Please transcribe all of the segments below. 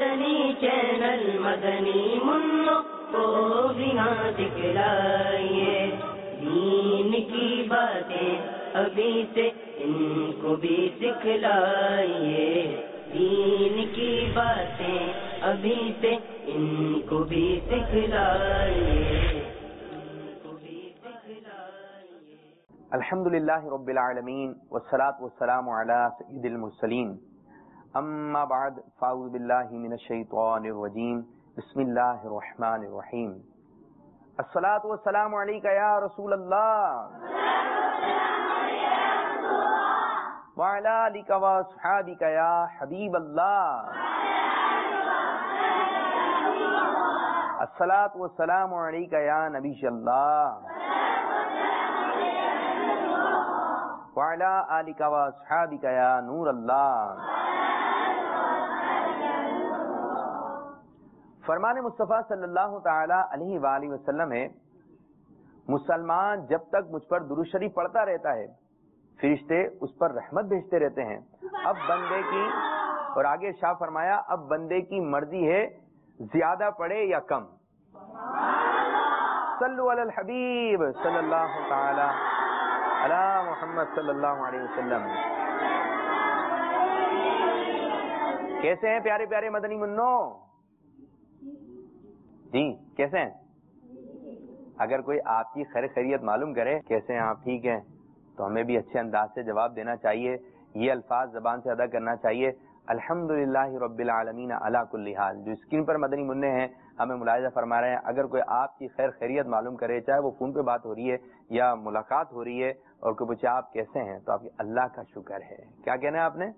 مدنی channel مدنی منوں کو بھی نہ دکھلائیے، دین کی باتیں ابھی سے ان کو بھی سکھلائیے، دین کی باتیں ابھی سے ان کو بھی سکھلائیے۔ الحمدللہ رب العالمین والصلاة والسلام علی سید المرسلین، اما بعد فاعوذ باللہ من الشیطان الرجیم، بسم اللہ الرحمن الرحیم۔ الصلاة والسلام علیکہ یا رسول اللہ وعلی آلک واصحابک یا حبیب اللہ۔ الصلاة والسلام علیکہ یا نبی اللہ وعلی آلک واصحابک یا نور اللہ۔ فرمان مصطفیٰ صلی اللہ تعالی علیہ وآلہ وسلم ہے، مسلمان جب تک مجھ پر درود شریف پڑھتا رہتا ہے فرشتے اس پر رحمت بھیجتے رہتے ہیں۔ اب بندے کی، اور آگے ارشاد فرمایا، اب بندے کی مرضی ہے زیادہ پڑھے یا کم۔ صلو علی الحبیب صلی اللہ تعالی علی محمد صلی اللہ علیہ وسلم۔ کیسے ہیں پیارے پیارے مدنی منوں؟ جی کیسے ہیں؟ اگر کوئی آپ کی خیر خیریت معلوم کرے کیسے ہیں آپ، ٹھیک ہیں، تو ہمیں بھی اچھے انداز سے جواب دینا چاہیے، یہ الفاظ زبان سے ادا کرنا چاہیے، الحمدللہ رب العالمین علی کل حال۔ جو اسکرین پر مدنی منع ہیں ہمیں ملاحظہ فرما رہے ہیں، اگر کوئی آپ کی خیر خیریت معلوم کرے، چاہے وہ فون پہ بات ہو رہی ہے یا ملاقات ہو رہی ہے، اور کوئی پوچھے آپ کیسے ہیں، تو آپ کی اللہ کا شکر ہے، کیا کہنا ہے آپ نے؟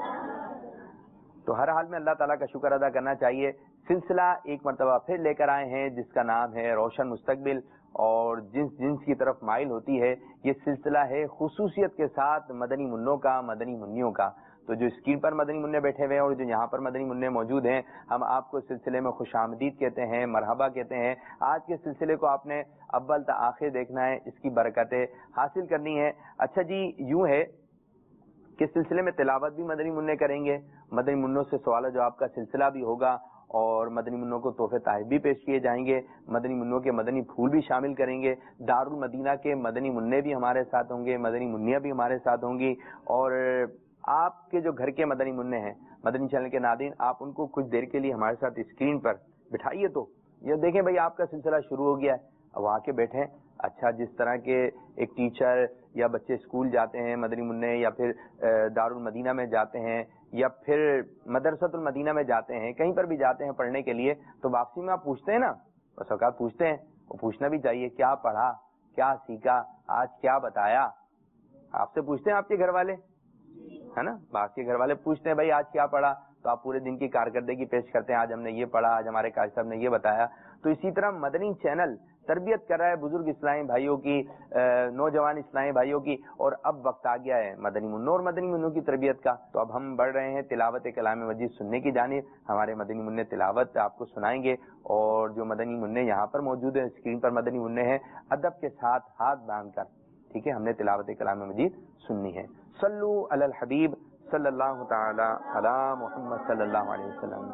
تو ہر حال میں اللہ تعالیٰ کا شکر ادا کرنا چاہیے۔ سلسلہ ایک مرتبہ پھر لے کر آئے ہیں جس کا نام ہے روشن مستقبل، اور جنس کی طرف مائل ہوتی ہے۔ یہ سلسلہ ہے خصوصیت کے ساتھ مدنی منوں کا، مدنی منیوں کا۔ تو جو اسکرین پر مدنی منع بیٹھے ہوئے ہیں اور جو یہاں پر مدنی منع موجود ہیں، ہم آپ کو سلسلے میں خوش آمدید کہتے ہیں، مرحبا کہتے ہیں۔ آج کے سلسلے کو آپ نے اول تا آخر دیکھنا ہے، اس کی برکتیں حاصل کرنی ہے۔ اچھا جی، یوں ہے کہ سلسلے میں تلاوت بھی مدنی منع کریں گے، مدنی منوں سے سوال و جواب کا سلسلہ بھی ہوگا، اور مدنی منوں کو تحفے تحائف بھی پیش کیے جائیں گے، مدنی منوں کے مدنی پھول بھی شامل کریں گے، دارالمدینہ کے مدنی منع بھی ہمارے ساتھ ہوں گے، مدنی منیاں بھی ہمارے ساتھ ہوں گی، اور آپ کے جو گھر کے مدنی منع ہیں، مدنی چینل کے ناظرین، آپ ان کو کچھ دیر کے لیے ہمارے ساتھ اسکرین پر بٹھائیے۔ تو یہ دیکھیں بھائی آپ کا سلسلہ شروع ہو گیا ہے، اب آ کے بیٹھیں۔ اچھا، جس طرح کے ایک ٹیچر یا بچے اسکول جاتے ہیں مدنی منع، یا پھر دارالمدینہ میں جاتے ہیں، یا پھر مدرسۃ المدینہ میں جاتے ہیں، کہیں پر بھی جاتے ہیں پڑھنے کے لیے، تو واپسی میں آپ پوچھتے ہیں نا، بس اوقات پوچھتے ہیں، وہ پوچھنا بھی چاہیے، کیا پڑھا، کیا سیکھا، آج کیا بتایا؟ آپ سے پوچھتے ہیں آپ کے گھر والے، ہے نا، آپ کے گھر والے پوچھتے ہیں بھائی آج کیا پڑھا، تو آپ پورے دن کی کارکردگی پیش کرتے ہیں، آج ہم نے یہ پڑھا، آج ہمارے قاری صاحب نے یہ بتایا۔ تو اسی طرح مدنی چینل تربیت کر رہا ہے بزرگ اسلامی بھائیوں کی، نوجوان اسلامی بھائیوں کی، اور اب وقت آ گیا ہے مدنی منوں اور مدنی منوں کی تربیت کا۔ تو اب ہم بڑھ رہے ہیں تلاوت کلام مجید سننے کی جانب۔ ہمارے مدنی منع تلاوت آپ کو سنائیں گے، اور جو مدنی منع یہاں پر موجود ہے، اسکرین پر مدنی منع ہے، ادب کے ساتھ ہاتھ باندھ کر، ٹھیک ہے، ہم نے تلاوت کلام مجید سننی ہے۔ صلو علی الحبیب صلی اللہ تعالی علی محمد صلی اللہ علیہ وسلم۔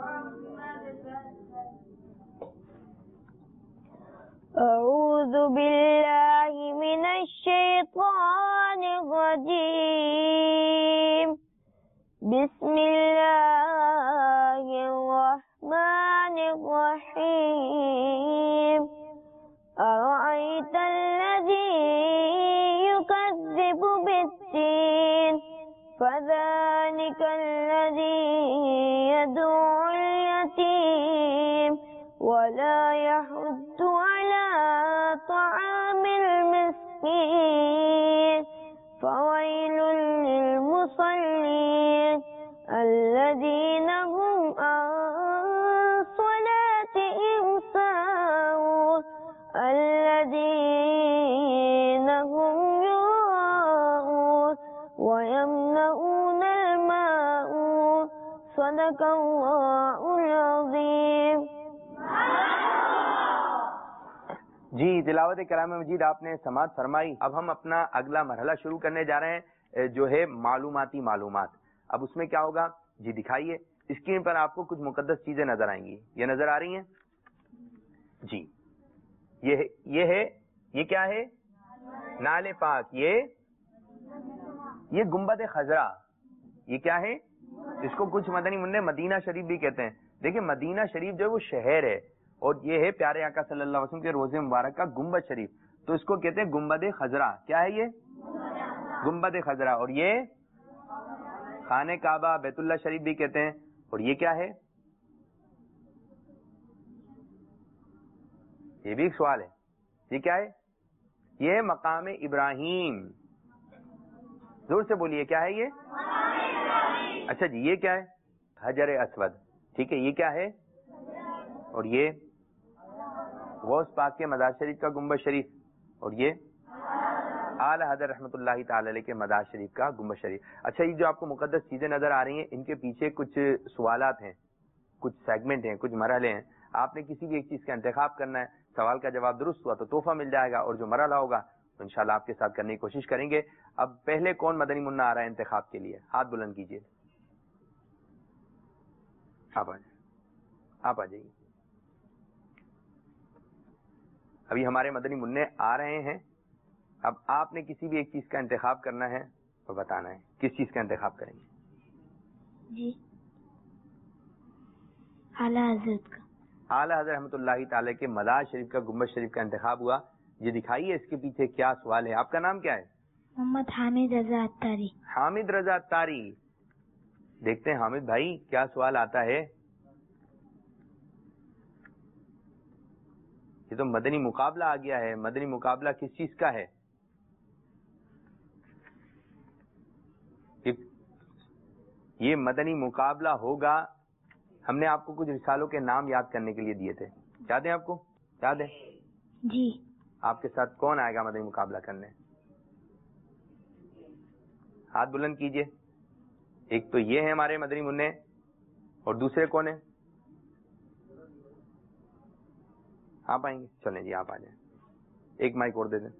اعوذ باللہ من الشیطان الرجیم، بسم اللہ الرحمن الرحیم۔ ارأیت الذی یکذب بالدین، فذلک الذی یدعو الیتیم ولا يحض على طعام المسكين، فويل للمصلين الذين هم عن صلاتهم ساهون الذين هم يراءون ويمنعون الماعون۔ صدق اللہ العظیم۔ جی، تلاوت کلام مجید آپ نے سماعت فرمائی۔ اب ہم اپنا اگلا مرحلہ شروع کرنے جا رہے ہیں، جو ہے معلوماتی معلومات۔ اب اس میں کیا ہوگا جی، دکھائیے اسکرین پر آپ کو کچھ مقدس چیزیں نظر آئیں گی, یہ نظر آ رہی ہیں جی. یہ ہے, یہ کیا ہے؟ نعل پاک. یہ گنبد خضرا, یہ کیا ہے؟ اس کو کچھ مدنی منع مدینہ شریف بھی کہتے ہیں. دیکھیں مدینہ شریف جو ہے وہ شہر ہے, اور یہ ہے پیارے آقا صلی اللہ علیہ وسلم کے روضے مبارک کا گنبد شریف, تو اس کو کہتے ہیں گنبد خضرا. کیا ہے یہ؟ گنبد خضرا. اور یہ خانہ کعبہ بیت اللہ شریف بھی کہتے ہیں. اور یہ کیا ہے؟ یہ بھی ایک سوال ہے, یہ کیا ہے؟ یہ ہے مقام ابراہیم. زور سے بولیے, کیا ہے یہ؟ اچھا جی, یہ کیا ہے؟ حجر اسود. ٹھیک ہے, یہ کیا ہے؟ اور یہ غوث پاک کے مزار شریف کا گنبد شریف. اور یہ اعلی حضرت رحمۃ اللہ تعالی علیہ کے مزار شریف کا گنبد شریف. اچھا, یہ جو آپ کو مقدس چیزیں نظر آ رہی ہیں, ان کے پیچھے کچھ سوالات ہیں, کچھ سیگمنٹ ہیں, کچھ مرحلے ہیں. آپ نے کسی بھی ایک چیز کا انتخاب کرنا ہے. سوال کا جواب درست ہوا تو تحفہ مل جائے گا, اور جو مرحلہ ہوگا تو انشاءاللہ آپ کے ساتھ کرنے کی کوشش کریں گے. اب پہلے کون مدنی منا آ رہا ہے انتخاب کے لیے؟ ہاتھ بلند کیجیے. آپ آ جائیے. ابھی ہمارے مدنی منع آ رہے ہیں. اب آپ نے کسی بھی ایک چیز کا انتخاب کرنا ہے اور بتانا ہے کس چیز کا انتخاب کریں گے. جی اعلیٰ حضرت کا. اعلیٰ حضرت رحمۃ اللہ تعالی کے مزار شریف کا گنبد شریف کا انتخاب ہوا. یہ دکھائیے اس کے پیچھے کیا سوال ہے. آپ کا نام کیا ہے؟ محمد حامد رضا اتاری. حامد رضا اتاری. دیکھتے ہیں حامد بھائی کیا سوال آتا ہے. یہ تو مدنی مقابلہ آ گیا ہے. مدنی مقابلہ کس چیز کا ہے؟ یہ مدنی مقابلہ ہوگا. ہم نے آپ کو کچھ رسالوں کے نام یاد کرنے کے لیے دیے تھے, یاد ہے آپ کو؟ یاد ہے جی. آپ کے ساتھ کون آئے گا مدنی مقابلہ کرنے؟ ہاتھ بلند کیجئے. ایک تو یہ ہے ہمارے مدنی منع, اور دوسرے کون ہیں؟ آپ آئیں گے؟ چلیں جی آپ آ جائیں. ایک مائک اور دے دیں.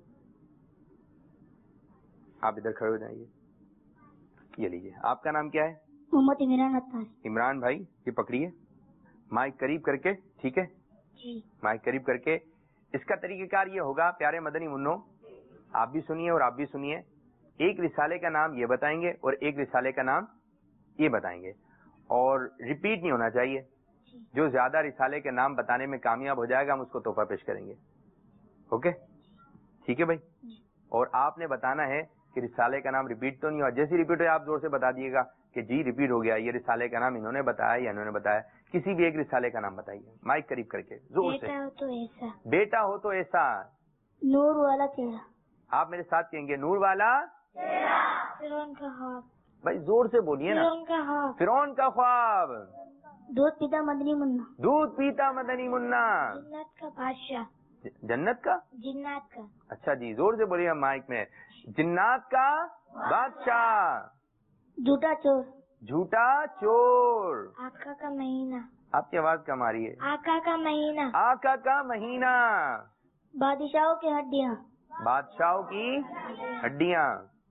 آپ ادھر کھڑے ہو جائیے. یہ لیجیے. آپ کا نام کیا ہے؟ محمد عمران اتاری. عمران بھائی یہ پکڑیے مائک قریب کر کے. ٹھیک ہے جی. مائک قریب کر کے. اس کا طریقہ کار یہ ہوگا پیارے مدنی منوں, آپ بھی سنیے اور آپ بھی سنیے. ایک رسالے کا نام یہ بتائیں گے اور ایک رسالے کا نام یہ بتائیں گے, اور ریپیٹ نہیں ہونا چاہیے. جو زیادہ رسالے کے نام بتانے میں کامیاب ہو جائے گا ہم اس کو تحفہ پیش کریں گے. اوکے ٹھیک ہے بھائی. اور آپ نے بتانا ہے کہ رسالے کا نام ریپیٹ تو نہیں ہوا. جیسے ریپیٹ ہو آپ زور سے بتا دیے گا کہ جی ریپیٹ ہو گیا, یہ رسالے کا نام انہوں نے بتایا یا انہوں نے بتایا. کسی بھی ایک رسالے کا نام بتائیے مائک قریب کر کے زور سے. بیٹا ہو تو ایسا. بیٹا ہو تو ایسا. نور والا چہرہ. آپ میرے ساتھ کہیں گے نور والا فرعون کا خواب. بھائی زور سے بولیے نا. فرعون کا خواب. فرعون کا خواب. دودھ پیتا مدنی منا. دودھ پیتا مدنی منا. جنت کا بادشاہ. جنت کا. جنات کا. اچھا جی زور سے بولیے مائک میں. جنات کا بادشاہ. جھوٹا چور. جھوٹا چور. آقا کا مہینہ. آپ کی آواز کم آ رہی ہے. آقا کا مہینہ. آقا کا مہینہ. بادشاہوں کی ہڈیاں. بادشاہوں کی ہڈیاں.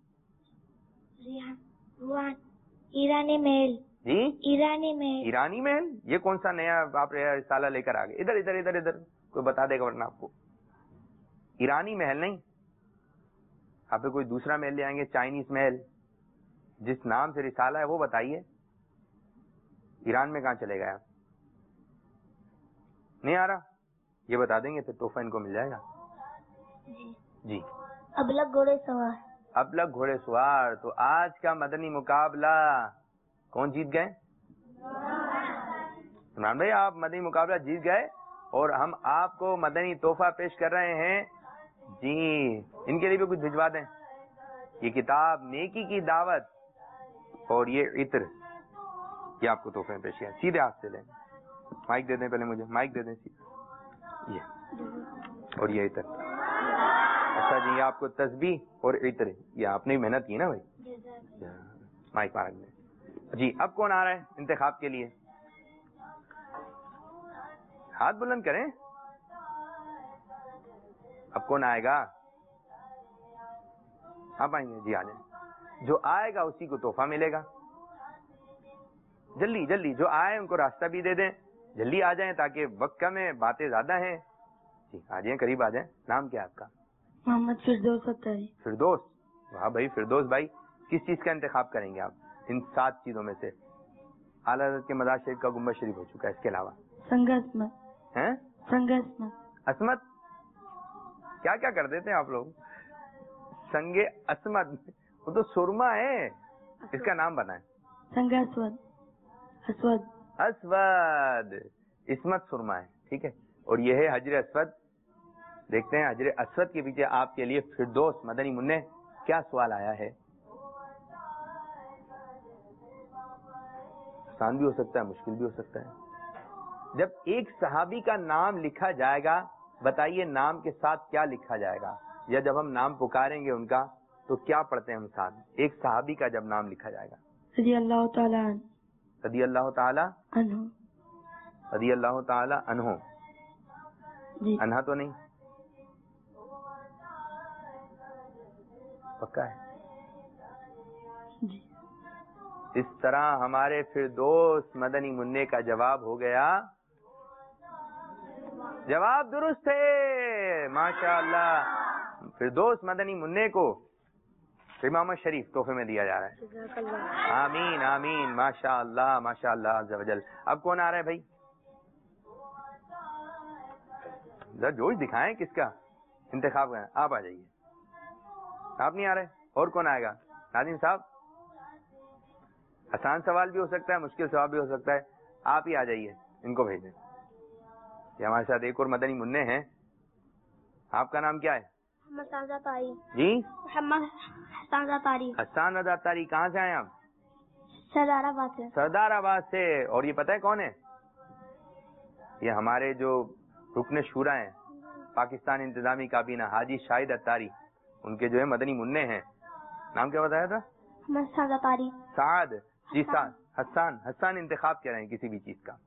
روحان. ایرانی محل. جی ایرانی محل. ایرانی محل. یہ کون سا نیا آپ رسالہ لے کر آ گئے؟ ادھر ادھر ادھر ادھر کوئی بتا دے گا ورنہ آپ کو. ایرانی محل نہیں, آپ کوئی دوسرا محل لے آئیں گے. چائنیز محل. جس نام سے رسالہ ہے وہ بتائیے. ایران میں کہاں چلے گئے آپ؟ نہیں آ رہا. یہ بتا دیں گے پھر تحفہ ان کو مل جائے گا. جی ابلک گھوڑے سوار. ابلک گھوڑے سوار. تو آج کا مدنی مقابلہ کون جیت گئے؟ عمران بھائی آپ مدنی مقابلہ جیت گئے, اور ہم آپ کو مدنی تحفہ پیش کر رہے ہیں. جی ان کے لیے بھی کچھ بھجوا دیں. یہ کتاب نیکی کی دعوت اور یہ عطر, یہ آپ کو تحفے میں پیش کیا. سیدھے ہاتھ سے لیں. مائک دے دیں پہلے مجھے. مائک دے دیں. یہ اور یہ عطر. اچھا جی یہ آپ کو تسبیح اور عطر, یہ آپ نے محنت کی نا بھائی. مائک مارک میں. جی اب کون آ رہا ہے انتخاب کے لیے؟ ہاتھ بلند کریں. اب کون آئے گا؟ آپ آئیں گے؟ جی آ جائیں. جو آئے گا اسی کو تحفہ ملے گا. جلدی جلدی جو آئے ان کو راستہ بھی دے دیں, جلدی آ جائیں تاکہ وقت کم ہے, باتیں زیادہ ہیں. جی آ جائیں, قریب آ جائیں. نام کیا ہے آپ کا؟ محمد فردوس اتاری. فردوس. واہ بھائی فردوس بھائی, کس چیز کا انتخاب کریں گے آپ ان 7 چیزوں میں سے؟ اعلیٰ حضرت کے مزار شریف کا گنبد شریف ہو چکا ہے, اس کے علاوہ سنگ عصمت. ہیں سنگ عصمت. عصمت. کیا کیا کر دیتے ہیں آپ لوگ؟ سنگ عصمت, وہ تو سرما ہے, اس کا نام بنائیں. سنگ اسود. اسود. اسود. عصمت سرما ہے, ٹھیک ہے. اور یہ ہے حجر اسود. دیکھتے ہیں حجر اسود کے پیچھے آپ کے لیے فردوس مدنی منع کیا سوال آیا ہے. آسان بھی ہو سکتا ہے, مشکل بھی ہو سکتا ہے. جب ایک صحابی کا نام لکھا جائے گا, بتائیے نام کے ساتھ کیا لکھا جائے گا, یا جب ہم نام پکاریں گے ان کا تو کیا پڑھتے ہیں ہم ساتھ؟ ایک صحابی کا جب نام لکھا جائے گا, رضی اللہ تعالی عنہ. رضی اللہ تعالی عنہ. رضی اللہ تعالی عنہ. جی. انہا تو نہیں, پکا ہے. جی. اس طرح ہمارے فردوس مدنی منع کا جواب ہو گیا. جواب درست ہے, ماشاء اللہ. فردوس مدنی منع کو امام شریف تحفے میں دیا جا رہا ہے. آمین آمین, ماشاء اللہ ماشاء اللہ عز و جل. اب کون آ رہا ہے بھائی؟ ذرا جوش دکھائیں, کس کا انتخاب کریں. آپ آ جائیے. آپ نہیں آ رہے, اور کون آئے گا؟ ناظم صاحب. آسان سوال بھی ہو سکتا ہے, مشکل سوال بھی ہو سکتا ہے. آپ ہی آ جائیے, ان کو بھیجیں. یہ ہمارے ساتھ ایک اور مدنی منع ہیں. آپ کا نام کیا ہے؟ محمد سعد اتاری. جی محمد سعد اتاری. حسان رضا اتاری. کہاں سے آئے آپ؟ سردار آباد سے. سردار آباد سے. اور یہ پتہ ہے کون ہے؟ یہ ہمارے جو رکن شورا ہیں پاکستان انتظامی کابینہ, حاجی شاہد اتاری, ان کے جو ہے مدنی منع ہیں. نام کیا بتایا تھا؟ محمد سعد اتاری. سعد. جی سعد. حسان. حسان انتخاب کر رہے ہیں کسی بھی چیز کا.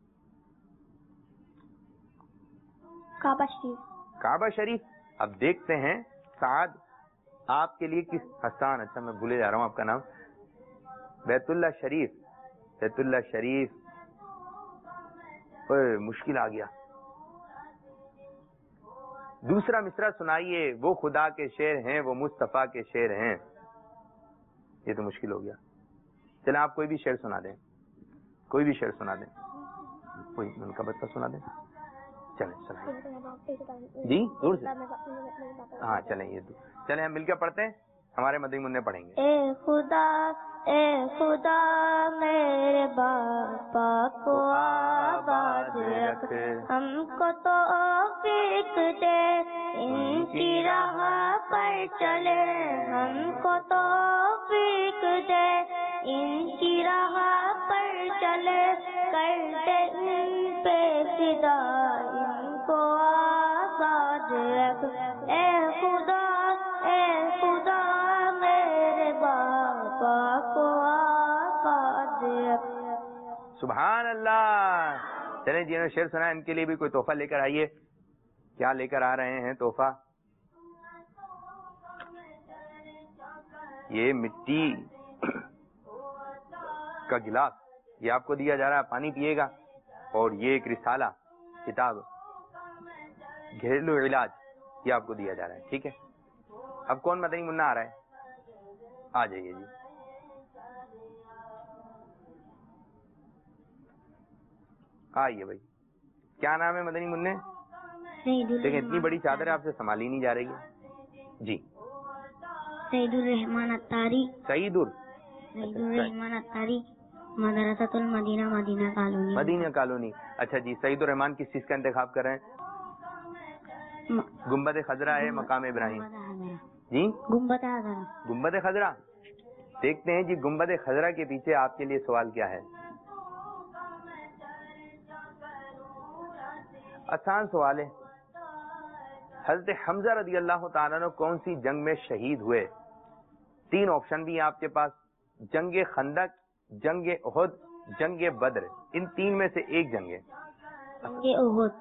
کعبہ شریف. کعبہ شریف. اب دیکھتے ہیں سعد آپ کے لیے کس. حسان, اچھا میں بھولے جا رہا ہوں آپ کا نام. بیت اللہ شریف. بیت اللہ شریف. مشکل آ گیا. دوسرا مصرع سنائیے. وہ خدا کے شعر ہیں, وہ مصطفیٰ کے شعر ہیں. یہ تو مشکل ہو گیا. چلیں آپ کوئی بھی شعر سنا دیں, کوئی بھی شعر سنا دیں, کوئی ان کا بچہ سنا دیں. چلیں سنائیں. جی دور سے. ہاں چلیں, یہ چلیں ہم مل کے پڑھتے ہیں. ہمارے مدنی منع پڑھیں گے. اے خدا میرے باپا کو آباد رکھ, ہم کو توفیق دے ان کی راہ پر چلے, ہم کو توفیق دے ان کی راہ پر چلے, کر دے ان پہ فدا ان کو آباد رکھ. اے خدا میرے باپا کو آباد رکھ. سبحان اللہ. چلیں جنہوں نے شعر سنا ان کے لیے بھی کوئی تحفہ لے کر آئیے. کیا لے کر آ رہے ہیں تحفہ؟ یہ مٹی کا گلاس, یہ آپ کو دیا جا رہا ہے, پانی پیے گا. اور یہ ایک رسالہ کتاب گھریلو علاج, یہ آپ کو دیا جا رہا ہے. ٹھیک ہے. اب کون مدنی منع آ رہا ہے؟ آ جائیے جی. آئیے بھائی. کیا نام ہے مدنی منع؟ لیکن اتنی بڑی چادر آپ سے سنبھالی نہیں جا رہی ہے. جی سعید الرحمان اتاری. سعید الرحمان اتاری, مدرسۃ المدینہ, مدینہ کالونی. مدینہ کالونی. اچھا جی, سعید الرحمان کس چیز کا انتخاب کر رہے ہیں؟ گنبد خضرا ہے, مقام ابراہیم. جی گنبد خضرا. گنبد خضرا. دیکھتے ہیں جی گنبد خضرا کے پیچھے آپ کے لیے سوال کیا ہے. آسان سوال ہے. حضرت حمزہ رضی اللہ تعالیٰ عنہ کون سی جنگ میں شہید ہوئے؟ 3 آپشن بھی ہیں آپ کے پاس. جنگ خندق, جنگ احد, جنگ بدر. ان 3 میں سے ایک جنگ ہے. جنگ احد.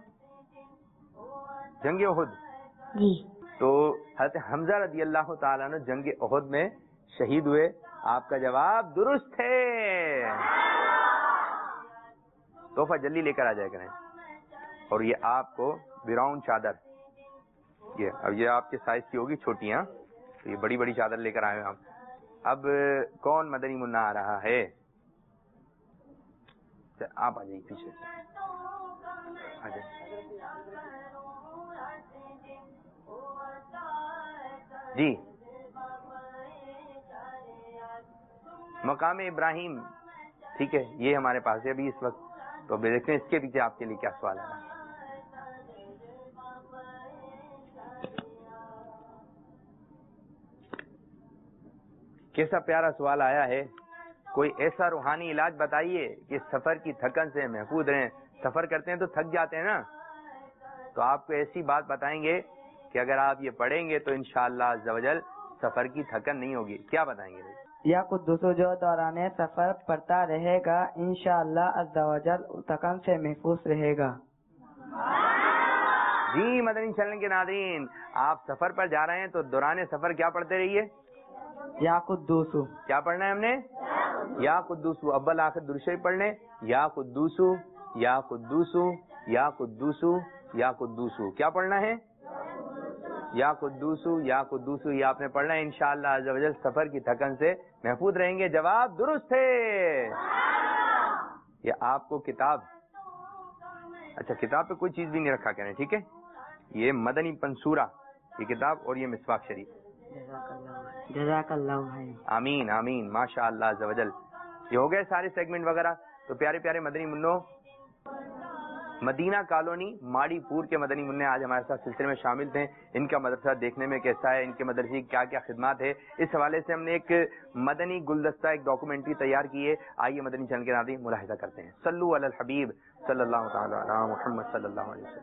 جنگ احد. جی. تو حضرت حمزہ رضی اللہ تعالیٰ عنہ جنگ احد میں شہید ہوئے. آپ کا جواب درست ہے. تحفہ جلدی لے کر آ جائے کریں. اور یہ آپ کو براؤن چادر، اب یہ آپ کے سائز کی ہوگی چھوٹی، ہاں تو یہ بڑی بڑی چادر لے کر آئے ہم. اب کون مدنی منا آ رہا ہے؟ آپ آ جائیے پیچھے سے آ جائیں. جی مقام ابراہیم، ٹھیک ہے، یہ ہمارے پاس ہے ابھی اس وقت. تو دیکھتے ہیں اس کے پیچھے آپ کے لیے کیا سوال ہے. کیسا پیارا سوال آیا ہے. کوئی ایسا روحانی علاج بتائیے کہ سفر کی تھکن سے محفوظ رہیں. سفر کرتے ہیں تو تھک جاتے ہیں نا، تو آپ کو ایسی بات بتائیں گے کہ اگر آپ یہ پڑھیں گے تو انشاءاللہ عز و جل سفر کی تھکن نہیں ہوگی. کیا بتائیں گے بھائی؟ یا قدوس جو دوران سفر پڑھتا رہے گا انشاءاللہ عز و جل تھکن سے محفوظ رہے گا. جی مدنی چینل کے ناظرین، آپ سفر پر جا رہے ہیں تو دوران سفر کیا پڑھتے رہیے؟ یا قدوسو. کیا پڑھنا ہے ہم نے؟ یا قدوسو. اول آخر درود شریف پڑھ لیں. یا قدوسو یا قدوسو یا قدوسو یا قدوسو. کیا پڑھنا ہے؟ یا قدوسو یا قدوسو. یہ آپ نے پڑھنا ہے. انشاءاللہ عز و جل سفر کی تھکن سے محفوظ رہیں گے. جواب درست ہے. یہ آپ کو کتاب، اچھا کتاب پہ کوئی چیز بھی نہیں رکھا کریں، ٹھیک ہے. یہ مدنی پنصورہ یہ کتاب اور یہ مسواک شریف. جزاک اللہ خیر. آمین آمین ماشاء اللہ عز و جل. یہ ہو گئے سارے سیگمنٹ وغیرہ. تو پیارے پیارے مدنی منوں، مدینہ کالونی ماڑی پور کے مدنی منع آج ہمارے ساتھ سلسلے میں شامل تھے. ان کا مدرسہ دیکھنے میں کیسا ہے، ان کے مدرسے کی کیا کیا خدمات ہے، اس حوالے سے ہم نے ایک مدنی گلدستہ، ایک ڈاکومنٹری تیار کی ہے. آئیے مدنی چینل کے ناظرین ملاحظہ کرتے ہیں. صلو علی الحبیب صلی اللہ تعالی علی محمد صلی اللہ علیہ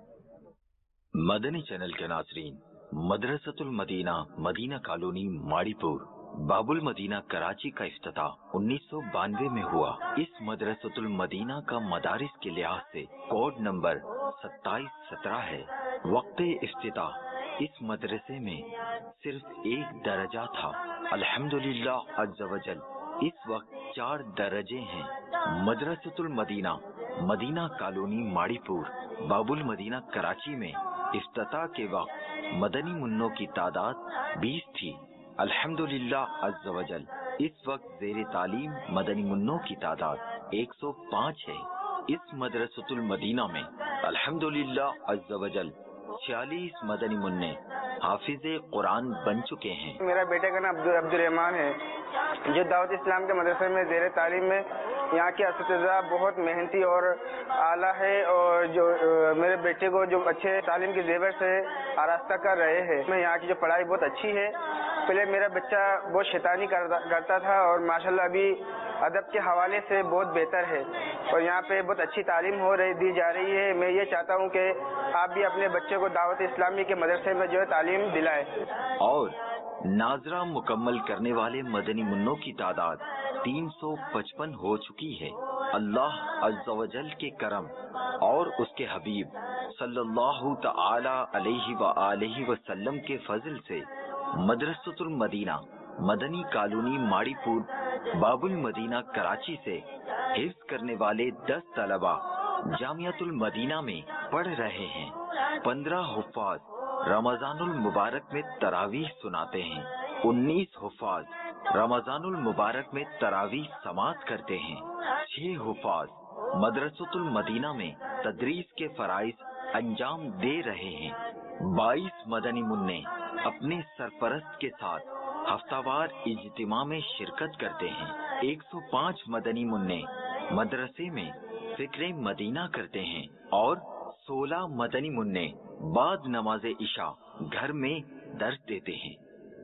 وسلم. مدنی چینل کے ناظرین، مدرسۃ المدینہ مدینہ کالونی ماڑی پور باب المدینہ کراچی کا افتتاح 1992 میں ہوا. اس مدرسۃ المدینہ کا مدارس کے لحاظ سے کوڈ نمبر 2717 ہے. وقت افتتاح اس مدرسے میں صرف ایک درجہ تھا. الحمدللہ عز و جل اس وقت 4 درجے ہیں. مدرسۃ المدینہ مدینہ کالونی ماڑی پور باب المدینہ کراچی میں افتتاح کے وقت مدنی منوں کی تعداد 20 تھی. الحمدللہ عز و جل اس وقت زیر تعلیم مدنی منوں کی تعداد 105 ہے. اس مدرسۃ المدینہ میں الحمدللہ عز و جل 46 مدنی منع حافظ قرآن بن چکے ہیں. میرا بیٹے کا نام عبد الرحمان ہے، جو دعوت اسلام کے مدرسے میں زیر تعلیم میں. یہاں کے اساتذہ بہت محنتی اور اعلیٰ ہے، اور جو میرے بیٹے کو جو اچھے تعلیم کے زیور سے آراستہ کر رہے ہیں. میں یہاں کی جو پڑھائی بہت اچھی ہے. پہلے میرا بچہ بہت شیطانی کرتا تھا، اور ماشاءاللہ ابھی ادب کے حوالے سے بہت بہتر ہے، اور یہاں پہ بہت اچھی تعلیم دی جا رہی ہے. میں یہ چاہتا ہوں کہ آپ بھی اپنے بچے کو دعوت اسلامی کے مدرسے میں جو ہے تعلیم دلائیں. اور ناظرہ مکمل کرنے والے مدنی منوں کی تعداد 355 ہو چکی ہے. اللہ عز و جل کے کرم اور اس کے حبیب صلی اللہ تعالی علیہ وآلہ وسلم کے فضل سے مدرسۃ المدینہ مدنی کالونی ماڑی پور باب المدینہ کراچی سے حفظ کرنے والے 10 طلبہ جامعۃ المدینہ میں پڑھ رہے ہیں. 15 حفاظ رمضان المبارک میں تراویح سناتے ہیں. 19 حفاظ رمضان المبارک میں تراویح سماعت کرتے ہیں. 6 حفاظ مدرسۃ المدینہ میں تدریس کے فرائض انجام دے رہے ہیں. 22 مدنی منع اپنے سرپرست کے ساتھ ہفتہ وار اجتماع میں شرکت کرتے ہیں. 105 مدنی منع مدرسے میں فکر مدینہ کرتے ہیں، اور 16 مدنی منع بعد نماز عشاء گھر میں درس دیتے ہیں.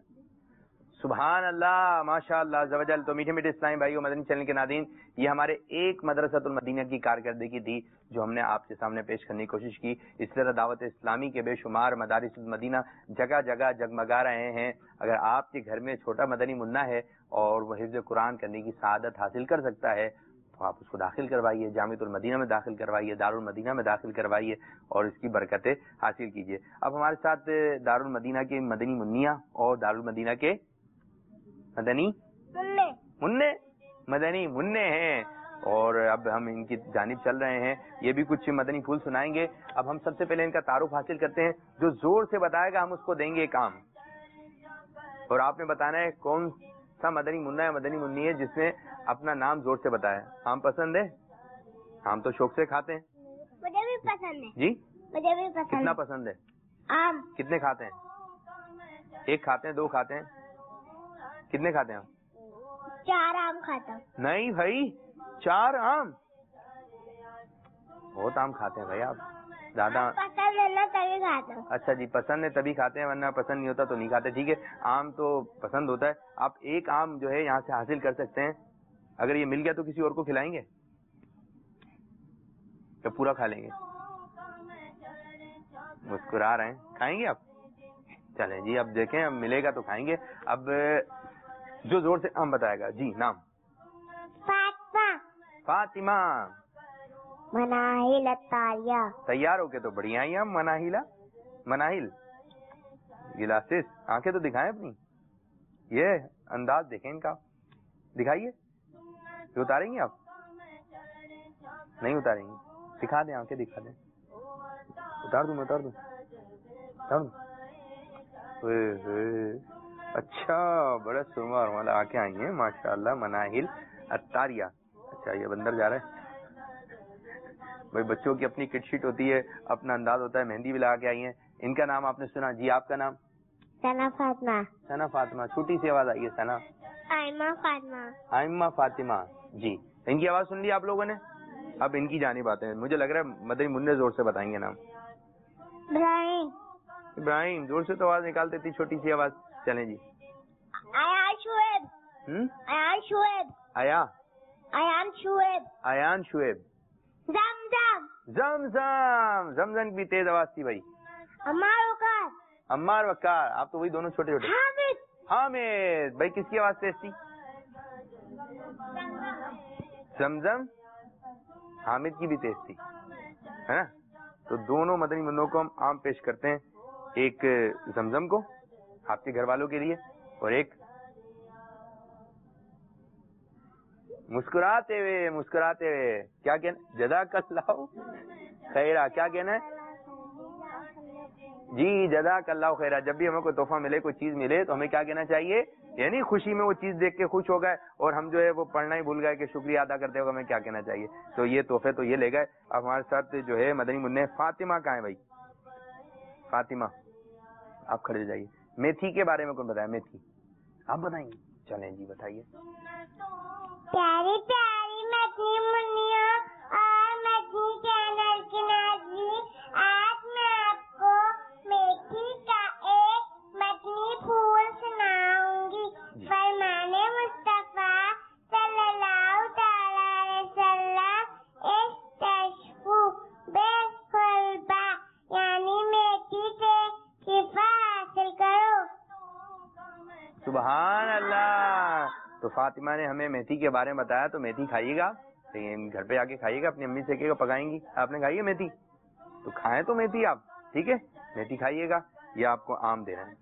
سبحان اللہ ماشاء اللہ عز و جل. تو میٹھے میٹھے اسلامی بھائیو مدنی چینل کے ناظرین، یہ ہمارے ایک مدرسۃ المدینہ کی کارکردگی تھی جو ہم نے آپ کے سامنے پیش کرنے کی کوشش کی. اس طرح دعوت اسلامی کے بے شمار مدارس المدینہ جگہ جگہ جگمگا رہے ہیں. اگر آپ کے گھر میں چھوٹا مدنی منع ہے اور وہ حفظ قرآن کرنے کی سعادت حاصل کر سکتا ہے تو آپ اس کو داخل کروائیے، جامعۃ المدینہ میں داخل کروائیے، دارالمدینہ میں داخل کروائیے اور اس کی برکتیں حاصل کیجیے. اب ہمارے ساتھ دارالمدینہ کے مدنی منیہ اور دارالمدینہ کے مدنی منع ہیں. اور اب ہم ان کی جانب چل رہے ہیں. یہ بھی کچھ مدنی پھول سنائیں گے. اب ہم سب سے پہلے ان کا تعارف حاصل کرتے ہیں. جو زور سے بتائے گا ہم اس کو دیں گے ایک آم, اور آپ نے بتانا ہے کون سا مدنی منا ہے, مدنی منی ہے جس نے اپنا نام زور سے بتایا. آم پسند ہے؟ آم تو شوق سے کھاتے ہیں. مجھے بھی پسند ہے. جی مجھے بھی پسند. کتنا پسند ہے؟ آم. کتنے کھاتے ہیں؟ ایک کھاتے ہیں, دو کھاتے ہیں, کتنے کھاتے ہیں آپ؟ 4 آم کھاتا ہوں. نہیں بھائی, 4 آم, بہت آم کھاتے ہیں بھائی آپ, زیادہ. پسند ہے نا تبھی کھاتا ہوں. اچھا جی, پسند ہے تبھی کھاتے ہیں, ورنہ پسند نہیں ہوتا تو نہیں کھاتے. ٹھیک ہے, آم تو پسند ہوتا ہے. آپ ایک آم جو ہے یہاں سے حاصل کر سکتے ہیں. اگر یہ مل گیا تو کسی اور کو کھلائیں گے کہ پورا کھا لیں گے؟ مسکرا رہے ہیں. کھائیں گے آپ؟ چلیں جی, اب دیکھیں, اب ملے گا تو کھائیں گے. اب جو زور سے آم بتائے گا. جی نام؟ فاطمہ. مناہل الطاریہ. تیار ہو کے تو بڑھیا ہی ہم. مناہیلا, مناہل, گلاسز, آنکھیں تو دکھائیں اپنی. یہ انداز دیکھیں ان کا, دکھائیے. یہ اتاریں گے آپ؟ نہیں اتاریں گے, دکھا دیں, آنکھیں دکھا دیں. اتار دوں, اتار دوں, اتار دوں. اچھا, بڑا سرما والا آنکھیں آئی ہیں ماشاء اللہ. مناہل الطاریہ. اچھا, یہ بندر جا رہا ہے بھائی. بچوں کی اپنی کٹ شیٹ ہوتی ہے, اپنا انداز ہوتا ہے, مہندی بھی لگا کے آئی ہیں. ان کا نام آپ نے سنا. جی آپ کا نام؟ ثنا فاطمہ. ثنا فاطمہ. چھوٹی سی آواز آئی ہے. ثنا. آئمہ فاطمہ. آئمہ فاطمہ. جی, ان کی آواز سن لی آپ لوگوں نے. اب ان کی جانب آتے ہیں. مجھے لگ رہا ہے مدنی منع زور سے بتائیں گے نام. ابراہیم. ابراہیم. زور سے تو آواز نکالتے تھی, چھوٹی سی آواز. چلیں جی. ایان شعیب. ایان شعیب. ایان شعیب. ایان شعیب. زمزم. زمزم. زمزم بھی تیز آواز تھی بھائی. عمار وقار. عمار وقار. آپ تو وہی دونوں چھوٹے چھوٹے. حامد. حامد. بھائی کس کی آواز تیز تھی؟ زمزم. حامد کی بھی تیز تھی, ہے نا. تو دونوں مدنی منوں کو ہم عام پیش کرتے ہیں. ایک زمزم کو آپ کے گھر والوں کے لیے, اور ایک مسکراتے ہوئے. مسکراتے ہوئے کیا کہنا؟ جزاک اللہ خیرہ. کیا کہنا ہے جی؟ جزاک اللہ خیرہ. جب بھی ہمیں کوئی تحفہ ملے, کوئی چیز ملے, تو ہمیں کیا کہنا چاہیے؟ یعنی خوشی میں وہ چیز دیکھ کے خوش ہو گئے اور ہم جو ہے وہ پڑھنا ہی بھول گئے کہ شکریہ ادا کرتے ہوئے ہمیں کیا کہنا چاہیے. تو یہ تحفے تو یہ لے گئے. اب ہمارے ساتھ جو ہے مدنی منع فاطمہ کہاں ہے بھائی؟ فاطمہ آپ کھڑے ہو جائیے. میتھی کے بارے میں کون بتایا؟ میتھی آپ بتائیں گے؟ چلیں جی بتائیے. پیاری پیاری مدنی منیا اور مدنی چینل کی ناظرین, آج میں آپ کو میتھی کا ایک مدنی پھول سناؤں گی. فرمان مصطفیٰ صلی اللہ تعالی علیہ وسلم, استشفو بالخلبہ, یعنی میتھی سے شفا حاصل کرو. سبحان اللہ. تو فاطمہ نے ہمیں میتھی کے بارے میں بتایا, تو میتھی کھائیے گا, لیکن گھر پہ آ کے کھائیے گا, اپنی امی سے کہے گا پکائیں گی. آپ نے کھائی ہے میتھی؟ تو کھائیں تو میتھی آپ, ٹھیک ہے, میتھی کھائیے گا. یہ آپ کو آم دے رہے ہیں.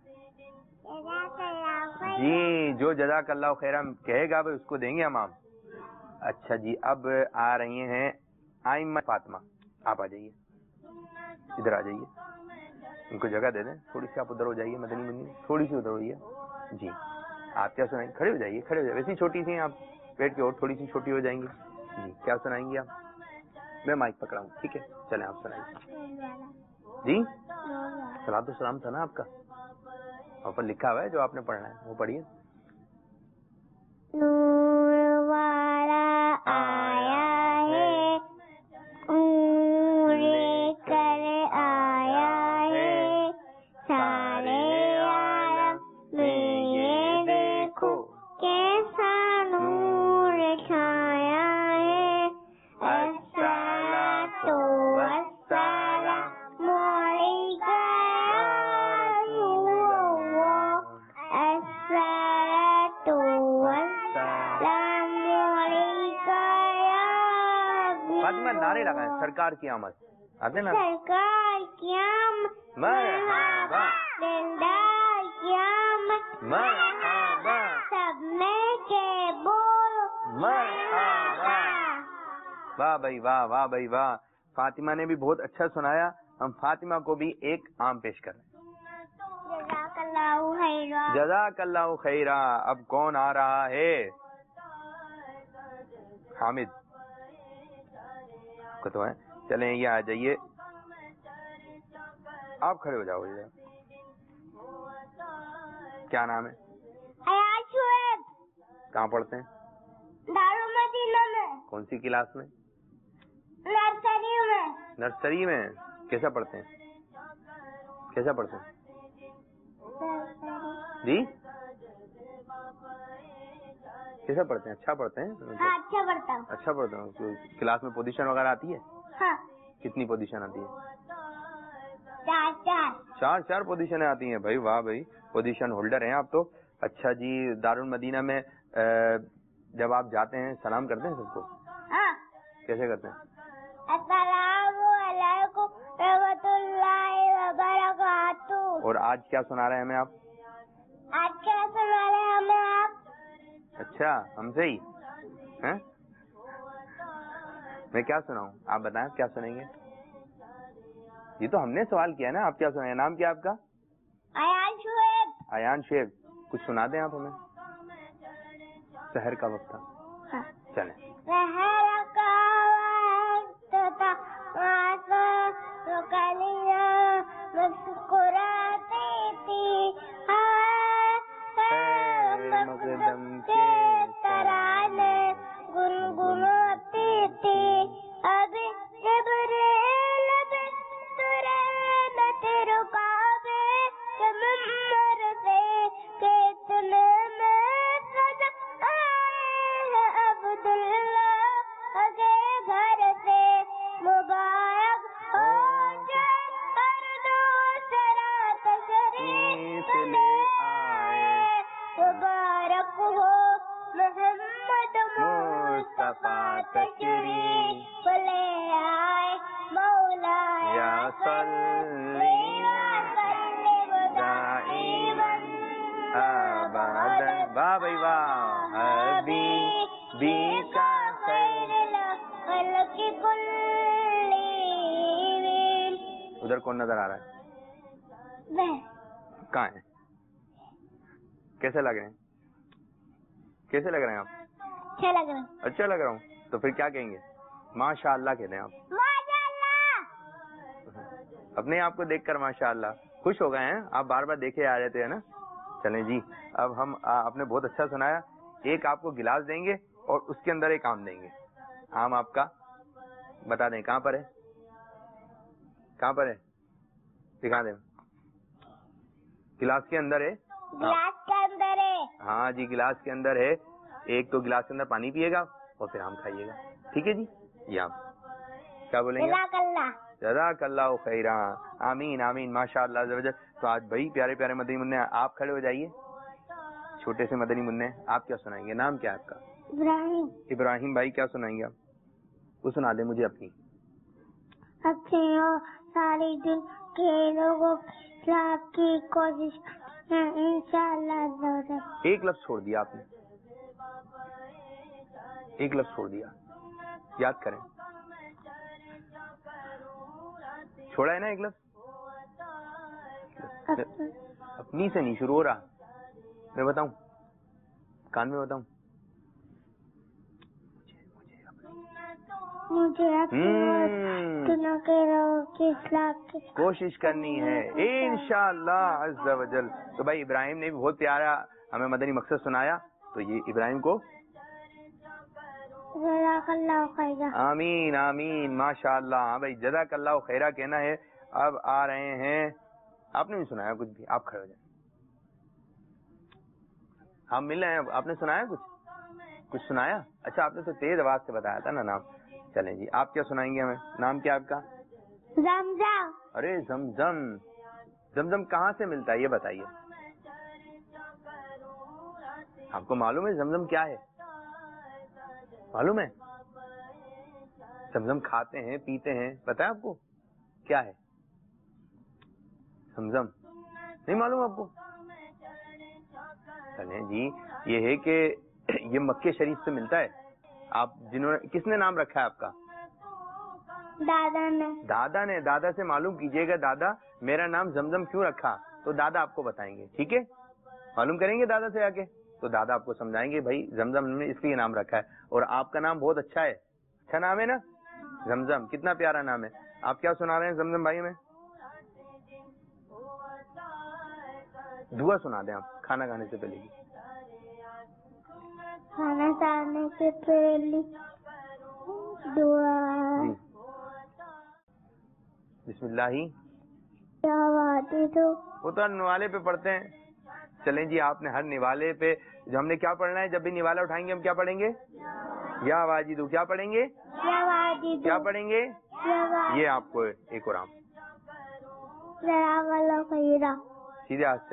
جی, جو جزاک اللہ خیرہ کہے گا اس کو دیں گے ہم آم. اچھا جی, اب آ رہی ہیں آئمہ فاطمہ. آپ آ جائیے, ادھر آ جائیے, ان کو جگہ دے دیں. تھوڑی سی آپ ادھر ہو جائیے, مدنی منی تھوڑی سی ادھر ہوئیے. جی آپ کیا سنائیں گے؟ کھڑے ہو جائیے, کھڑے ہو جائیے. ویسے چھوٹی سی ہیں آپ, پیٹ کی اور تھوڑی سی چھوٹی ہو جائیں گی. جی کیا سنائیں گی آپ؟ میں مائک پکڑا ہوں, ٹھیک ہے, چلیں آپ سنائیے. جی صلاۃ السلام تھا نا آپ کا, اوپر لکھا ہوا ہے جو آپ نے پڑھنا ہے وہ پڑھیے. نور والا آیا ہے, نور کر آیا ہے, سارے عالم میں یہ دیکھو کیسا نور چھایا ہے. الصلاۃ والسلام علیکہ یا رسول اللہ, الصلاۃ والسلام علیکہ یا حبیب فاطمہ نعرے لگائیں. سرکار کی آمد آتے نا. سرکار کی آمد, مرحبا, دلدار کی آمد, مرحبا, سب میں کے بولو مرحبا. واہ بھائی واہ، واہ بھائی واہ. فاطمہ نے بھی بہت اچھا سنایا. ہم فاطمہ کو بھی ایک عام پیش کر رہے ہیں. جزاک اللہ خیرا. جزاک اللہ خیرا. اب کون آ رہا ہے؟ حامد کو تو ہے. چلیں یہ آ جائیے، آپ کھڑے ہو جاؤ. کیا نام ہے؟ حیات شعیب. کہاں پڑھتے ہیں؟ دارالمدینہ میں. کون سی کلاس میں؟ نرسری میں. نرسری میں. کیسا پڑھتے ہیں؟ کیسا پڑھتے ہیں جی؟ کیسا پڑھتے ہیں؟ اچھا پڑھتے ہیں؟ ہاں اچھا پڑھتا ہوں. اچھا پڑھتا ہوں. کلاس میں پوزیشن وغیرہ آتی ہے؟ ہاں کتنی پوزیشن آتی ہے؟ 4 چار پوزیشنیں آتی ہیں. بھائی واہ بھائی، پوزیشن ہولڈر ہیں آپ تو. اچھا جی، دارالمدینہ میں جب آپ جاتے ہیں سلام کرتے ہیں سب کو؟ ہاں. کیسے کرتے ہیں؟ السلام علیکم رحمۃ اللہ وبرکاتہ. اور آج کیا سنا رہے ہیں ہمیں آپ؟ آج کیا سنا رہے ہیں ہمیں آپ؟ اچھا، ہم سے ہی ہیں؟ میں کیا سناؤں؟ آپ بتائیں کیا سنیں گے؟ یہ تو ہم نے سوال کیا نا، آپ کیا سنائیں گے؟ نام کیا آپ کا؟ ایان شعیب. ایان شعیب. کچھ سنا دیں آپ ہمیں. سحر کا وقت تھا. ہاں. چلیں. سحر کا وقت تھا، کلیاں مسکراتی تھی، مقدم کے ترانے گنگناتی تھی. ابھی جبریل بسترے نہ رکاوے ممبر سے کہ اتنے میں سجا آئے عبداللہ کے گھر سے. مبارک ہو جائے ہر دوسرا تشریف لے آئے. مبارک ہو محمد مصطفیٰ تشریف لے آئے. مولا یا صلی وسلم دائما ابدا. واہ بھائی واہ. حبیبی کا خیر الخلق کلہم. ادھر کون نظر آ رہا ہے؟ میں. کہاں ہے؟ کیسے لگ رہے ہیں؟ کیسے لگ رہے ہیں آپ؟ اچھا لگ رہا. اچھا لگ رہا ہوں. تو پھر کیا کہیں گے؟ ماشاء اللہ کہتے ہیں آپ. ماشاء اللہ. اپنے آپ کو دیکھ کر ماشاء اللہ خوش ہو گئے ہیں آپ. بار بار دیکھے آ رہے تھے نا. چلیں جی، اب ہم آپ نے بہت اچھا سنایا. ایک آپ کو گلاس دیں گے اور اس کے اندر ایک آم دیں گے. آم آپ کا بتا دیں کہاں پر ہے؟ کہاں پر ہے؟ دکھا دیں. گلاس کے اندر ہے. گلاس کے اندر ہے. ہاں جی، گلاس کے اندر ہے. ایک تو گلاس کے اندر پانی پیے گا اور پھر آم کھائیے گا. ٹھیک ہے جی؟ یہ آپ کیا بولیں گے؟ جزاک اللہ. جزاک اللہ خیرا. آمین آمین. ماشاء اللہ. تو آج بھائی پیارے پیارے مدنی منع آپ کھڑے ہو جائیے. چھوٹے سے مدنی منع آپ کیا سنائیں گے؟ نام کیا ہے آپ کا؟ ابراہیم. ابراہیم بھائی کیا سنائیں گے آپ؟ وہ سنا دیں مجھے اپنی. اچھے اور سارے دن کے لوگوں کی کوشش انشاءاللہ. ایک لفظ چھوڑ دیا آپ نے. ایک لفظ چھوڑ دیا. یاد کریں. چھوڑا ہے نا ایک لفظ. اپنی سے نہیں شروع ہو رہا. میں بتاؤں، کان میں بتاؤں. مجھے کوشش کرنی ہے انشاءاللہ عز و جل. تو بھائی ابراہیم نے بھی بہت پیارا ہمیں مدنی مقصد سنایا. تو یہ ابراہیم کو جزاک اللہ خیرہ. آمین آمین. ماشاء اللہ. ہاں بھائی جزاک اللہ خیرہ کہنا ہے. اب آ رہے ہیں. آپ نے نہیں سنایا کچھ بھی. آپ کھڑے ہو جائیں. ہم مل رہے ہیں. آپ نے سنایا کچھ سنایا؟ اچھا آپ نے تو تیز آواز سے بتایا تھا نا نام. چلیں جی، آپ کیا سنائیں گے ہمیں؟ نام کیا آپ کا؟ زمزم. ارے زمزم. زمزم کہاں سے ملتا ہے یہ بتائیے. آپ کو معلوم ہے زمزم کیا ہے؟ معلوم ہے؟ زمزم کھاتے ہیں پیتے ہیں. پتہ ہے آپ کو کیا ہے زمزم؟ نہیں معلوم آپ کو؟ چلیں جی، یہ ہے کہ یہ مکے شریف سے ملتا ہے. آپ جنہوں نے کس نے نام رکھا ہے آپ کا؟ دادا نے. دادا سے معلوم کیجیے گا دادا میرا نام زمزم کیوں رکھا, تو دادا آپ کو بتائیں گے. ٹھیک ہے, معلوم کریں گے دادا سے آ کے, تو دادا آپ کو سمجھائیں گے بھائی زمزم نے اس لیے نام رکھا ہے. اور آپ کا نام بہت اچھا ہے, اچھا نام ہے نا زمزم, کتنا پیارا نام ہے. آپ کیا سنا رہے ہیں زمزم بھائی میں؟ دعا سنا دیں آپ کھانا کھانے سے پہلے کی. کھانا کھانے سے پہلے دعا. بسم اللہ ہی کیا باتیں تو وہ تو نوالے پہ پڑھتے ہیں. چلیں جی, آپ نے ہر نوالے پہ جو ہم نے کیا پڑھنا ہے, جب بھی نوالا اٹھائیں گے ہم کیا پڑھیں گے؟ یا واجدو. کیا پڑھیں گے؟ کیا پڑھیں گے؟ یہ آپ کو ایک اور عام سیدھے ہاتھ سے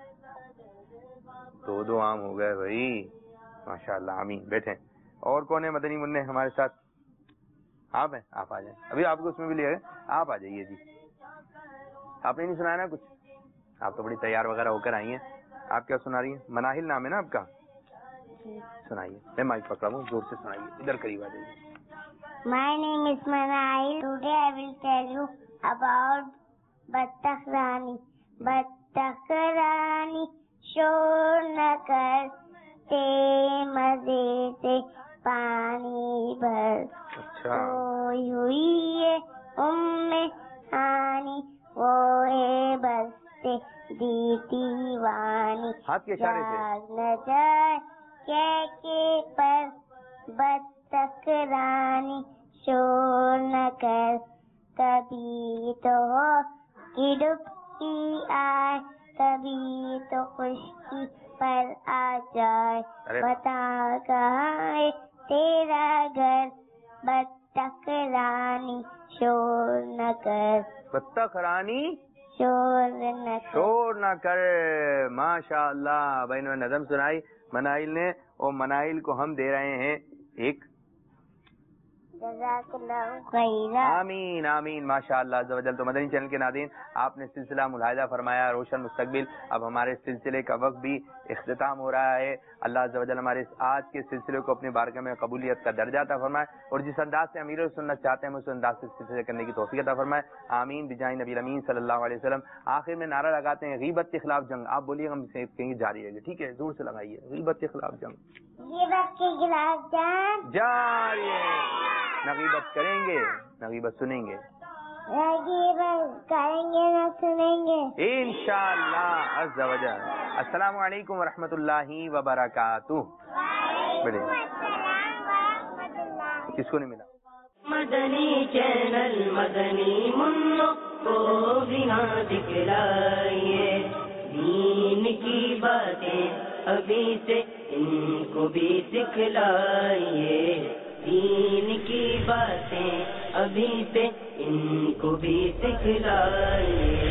دو عام ہو گئے بھائی, ماشاء اللہ. آمین. بیٹھیں. اور کون ہے مدنی منع ہمارے ساتھ؟ آپ ہیں, آپ آ جائیں. ابھی آپ کو اس میں بھی لے آپ آ جائیے جی. آپ نے نہیں سنایا نا کچھ؟ آپ تو بڑی تیار وغیرہ ہو کر آئی ہیں. آپ کیا سنا رہی ہیں؟ مناہل نام ہے نا آپ کا, سنائیے. میں مائک پکڑا ہوں, زور سے سنائیے. ادھر قریب آ جائیے. My name is Manahil. Today I will tell you about Battakh Rani. Battakh Rani شور نہ کرتے مزے سے پانی بھر. سوئی ہوئی ہے ہانی وہ ہے بستے دی دیوانی. جاگ نہ جائے کہ پر بطخ رانی شور نہ کر. کبھی تو ہو کہ ڈبکی آئے, کبھی تو خشکی پر آ جائے. بتا کہاں ہے تیرا گھر بطخ رانی شور نہ کر. بطخ رانی شور نہ کر. ماشاء اللہ. بھائی نے نظم سنائی مناہل نے, اور مناہل کو ہم دے رہے ہیں ایک جزاک اللہ خیرا. آمین آمین. ماشاء اللہ عز و جل. تو مدنی چینل کے ناظرین, آپ نے سلسلہ ملاحظہ فرمایا روشن مستقبل. اب ہمارے سلسلے کا وقت بھی اختتام ہو رہا ہے. اللہ عز و جل ہمارے آج کے سلسلے کو اپنی بارگاہ میں قبولیت کا درجہ عطا فرمائے, اور جس انداز سے امیر سنت چاہتے ہیں اس انداز سے سلسلے کرنے کی توفیق عطا فرمائے. آمین بجاہ نبی امین صلی اللہ علیہ وسلم. آخر میں نعرہ لگاتے ہیں غیبت کے خلاف جنگ. آپ بولیے ہم کہیں گے جاری رہے گی. ٹھیک ہے, زور سے لگائیے. غیبت کے خلاف جنگ. غیبت کے خلاف جنگ جاری ہے. نہ غیبت کریں گے نہ غیبت سنیں گے. غیبت کریں گے نہ سنیں گے انشاءاللہ عز و جل. السلام علیکم ورحمۃ اللہ وبرکاتہ. کس کو نہیں ملا؟ مدنی چینل مدنی منوں کو بھی نہ دکھلائیے, دین کی باتیں ابھی سے ان کو بھی سکھلائیے. دین کی باتیں ابھی سے ان کو بھی سکھلائیے.